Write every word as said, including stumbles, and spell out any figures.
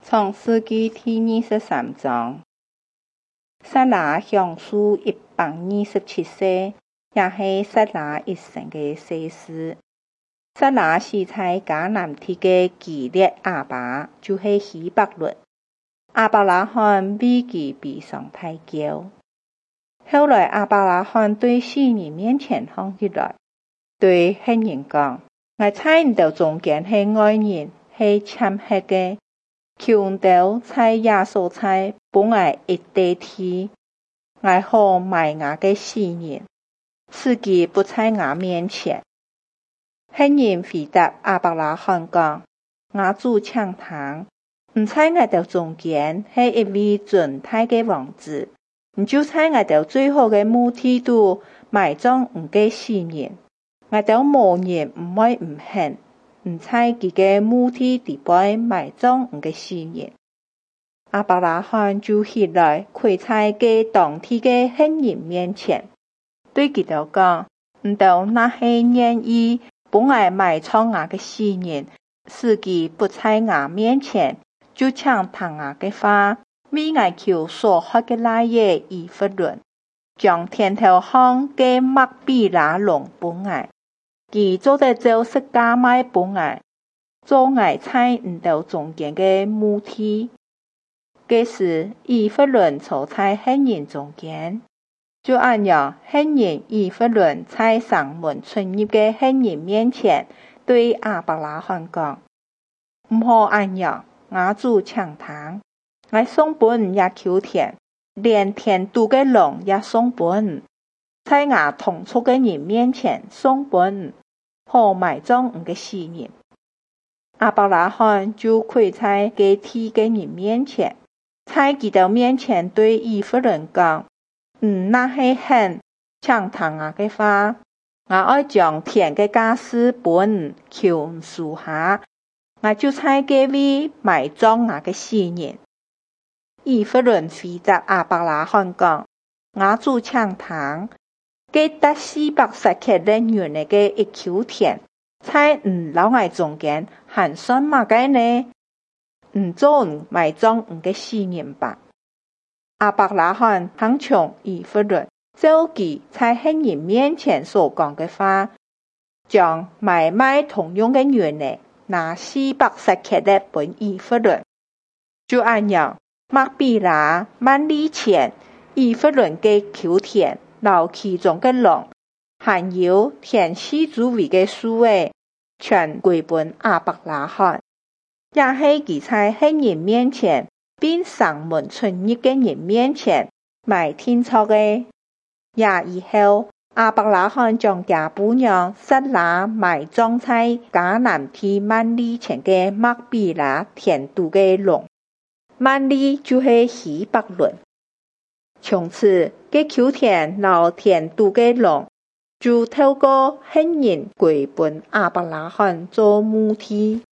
創世紀第二十三章，撒拉享壽一百二十七歲，也是撒拉一生的世事。撒拉是在迦南地的基列亞巴，就是希伯倫。亞伯拉罕為其比上太高。後來亞伯拉罕對世人面前看起來，對赫人講：我在你哋中間係外人，係欠客嘅。求到在耶穌在本來一代替，我好埋我嘅世人，自己不在我面前。赫人回答亞伯拉罕講：我主請聽，唔在我哋中間係一位尊大嘅王子，唔就在我哋最好嘅墓地度埋葬唔嘅世人，我哋無人唔會唔恨。唔在佢嘅墓地地背埋葬唔嘅世人。亞伯拉罕就起來，跪在佢當地嘅赫人面前，對佢哋講：唔到那係願意本來埋葬我嘅世人，自己不在我面前，就請聽我嘅話，為我求所學嘅那嘢以弗倫，將天頭上嘅麥比拉龍本來。佢做得做釋迦麥本來，做愛在唔到中間嘅墓地。這時以弗倫坐在赫人中間，就按樣赫人以弗倫在上門出入嘅赫人面前，對亞伯拉罕講：唔好按樣，我主請聽，我送本也求田，連田度嘅龍也送本。在我同族嘅人面前送本，好埋葬唔嘅世人。亞伯拉罕就跪在基地嘅人面前，在佢哋面前對以弗倫講：嗯，那係很請聽我嘅話，我愛將田嘅家私本求樹下，我就在嗰位埋葬我嘅世人。以弗倫回答亞伯拉罕講：我主請聽。佢達四百十克的原來嘅一口田，在唔老外中間，還算乜嘅呢？唔做唔埋葬唔嘅世人吧。亞伯拉罕肯從以弗倫，照佢在赫人面前所講嘅話，將買賣同樣嘅原來，拿四百十克的本以弗倫，就按樣麥比拉萬里前以弗倫嘅口田。留其中嘅龍，還有田四周圍嘅樹誒，全歸本亞伯拉罕，也係佢在赫人面前，並上門出入嘅人面前埋天錯嘅。也以後，亞伯拉罕將家母娘撒拉埋葬在迦南地萬里前嘅麥比拉田度嘅龍，萬里就係希伯倫。從此，嘅口田老田度嘅龍，就透過赫人歸本亞伯拉罕做墓地。